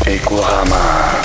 إيكوغاما.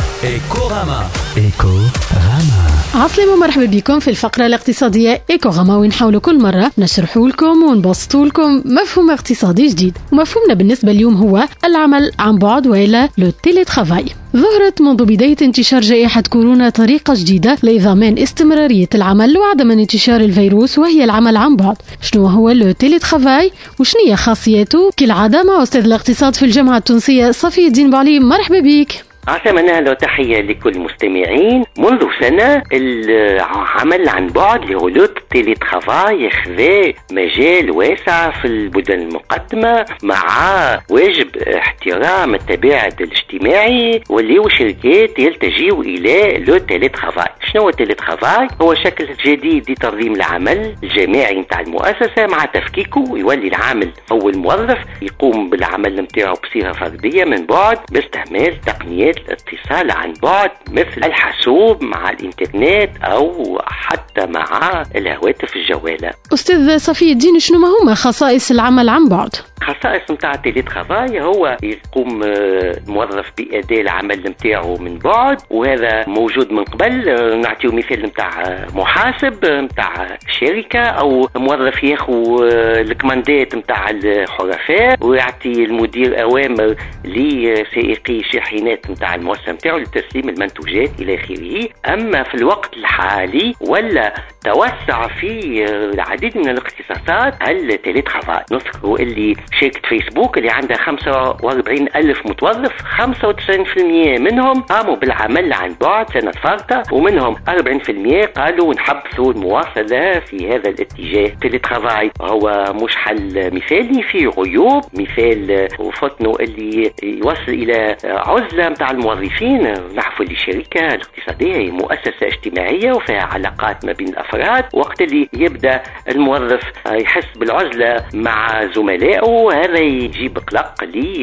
عسلامة ومرحبا بكم في الفقرة الاقتصادية إيكوغاما، وين نحاول كل مرة نشرحوا لكم ونبسطوا لكم مفهوم اقتصادي جديد. ومفهومنا بالنسبة اليوم هو العمل عن بعد وإلى لو تيلي ترافاي. ظهرت منذ بداية انتشار جائحة كورونا طريقة جديدة لضمان استمرارية العمل وعدم انتشار الفيروس، وهي العمل عن بعد. شنو هو لو تيلي ترافاي وشنية خاصيته؟ كالعادة مع أستاذ الاقتصاد في الجامعة التونسية صفي الدين بوعلي. مرحبا بيك. عسلامة وتحية لكل المستمعين. منذ سنة العمل عن بعد اللي هو لو تيلي ترافاي يخذ مجال واسع في المدن المقدمة، مع واجب احترام التباعد الاجتماعي، واللي الشركات يلتجئوا إلى لو تيلي ترافاي. شنو هو تيلي ترافاي؟ هو شكل جديد لتنظيم العمل الجماعي نتاع المؤسسة، مع تفكيكه يولي العامل أو الموظف يقوم بالعمل نتاعو بصيغة فردية من بعد باستعمال تقنيات الاتصال عن بعد مثل الحاسوب مع الانترنت او حتى مع الهواتف الجوالة. استاذ صفي الدين، شنو ما هما خصائص العمل عن بعد؟ خصائص نتاع التيلي ترافاي هو يقوم الموظف بأداء العمل نتاعو من بعد، وهذا موجود من قبل. نعطيو مثال نتاع محاسب نتاع شركة، او موظف ياخو الكماندات نتاع الحرفاء ويعطي المدير اوامر لسائقي شاحنات نتاع المؤسسة نتاعو لتسليم المنتوجات الى اخره. اما في الوقت الحالي ولا توسع في العديد من الاختصاصات التيلي ترافاي. نذكروا اللي شركة فيسبوك اللي عندها 45 ألف متوظف، 95% منهم قاموا بالعمل عن بعد سنة فارطة، ومنهم 40% قالوا نحبثوا المواصلة في هذا الاتجاه. تيلي ترافاي هو مش حل مثالي، في عيوب. مثال وفطنه اللي يوصل إلى عزلة متاع الموظفين. نعرفوا اللي الشركة الاقتصادية هي مؤسسة اجتماعية وفيها علاقات ما بين الأفراد، وقت اللي يبدأ الموظف يحس بالعزلة مع زملائه هذا يجيب قلق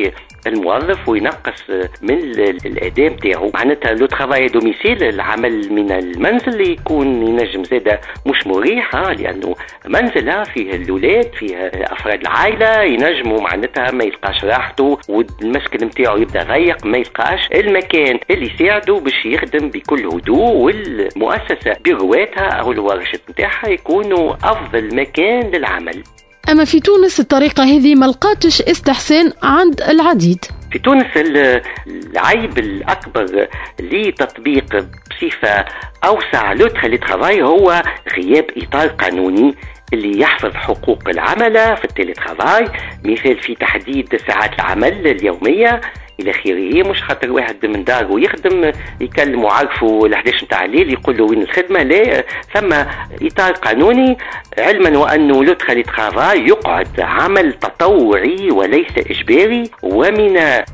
للموظف وينقص من الأداء متاعو. معناتها لو ترافاي دوميسيل، العمل من المنزل، يكون ينجم زاده مش مريح، لأنه منزل فيه الأولاد فيه أفراد العائلة ينجموا معناتها ما يلقاش راحته، والمسكن متاعو يبدأ ضيق، ما يلقاش المكان اللي يساعده باش يخدم بكل هدوء، والمؤسسة برواتها أو الورشة متاعها يكونوا أفضل مكان للعمل. أما في تونس الطريقة هذه ما لقاتش استحسان عند العديد. في تونس العيب الأكبر لتطبيق بصفة أوسع لو تيلي ترافاي هو غياب إطار قانوني اللي يحفظ حقوق العمل في التيلي ترافاي. مثال في تحديد ساعات العمل اليومية إلى آخره. مش خاطر واحد من داره يخدم يكلم وعارفه ل11 نتاع الليل يقول له وين الخدمة، لا، ثم إطار قانوني، علما وأنه لو تيلي ترافاي يقعد عمل تطوعي وليس إجباري. ومن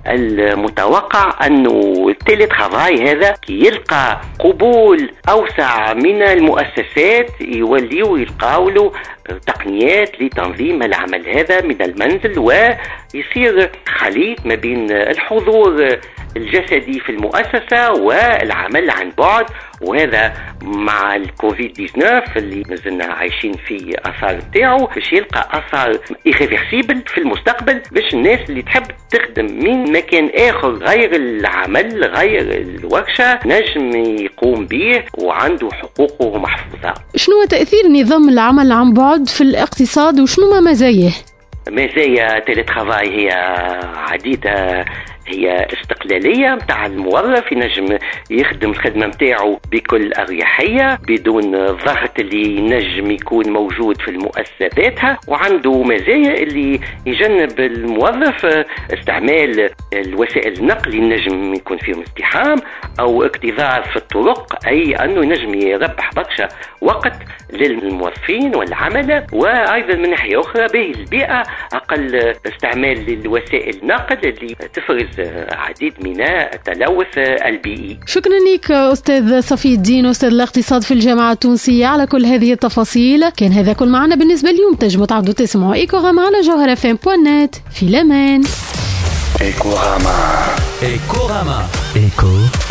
المتوقع أنه التيلي ترافاي هذا يلقى قبول أوسع من المؤسسات، يوليوا يلقاوا له تقنيات لتنظيم العمل هذا من المنزل، ويصير خليط ما بين الحضور الجسدي في المؤسسة والعمل عن بعد. وهذا مع الكوفيد 19 اللي مازلنا عايشين في أثار تاعو، باش يلقى أثار إيريفرسيبل في المستقبل، باش الناس اللي تحب تخدم من مكان آخر غير العمل غير الورشة نجم يقوم به وعنده حقوقه محفوظة. شنو تأثير نظام العمل عن بعد في الاقتصاد وشنو ما مزاياه؟ مزايا تيلي ترافاي هي عديدة. هي استقلالية متاع الموظف، ينجم يخدم الخدمة متاعه بكل أريحية بدون الضغط اللي ينجم يكون موجود في المؤسسة ذاتها. وعنده مزايا اللي يجنب الموظف استعمال الوسائل النقل ينجم يكون فيهم ازدحام أو اكتظاظ في الطرق، أي أنه ينجم يربح برشا وقت للموظفين والعملة. وأيضا من ناحية أخرى به البيئة، أقل استعمال للوسائل النقل اللي تفرز عديد من التلوث البيئي. شكرا لك أستاذ صفي الدين، أستاذ الاقتصاد في الجامعة التونسية، على كل هذه التفاصيل. كان هذا كل معنا بالنسبة اليوم. تنجموا تعودوا تسمعوا إيكوغاما على جوهرفم.net. في الأمان. إيكوغاما.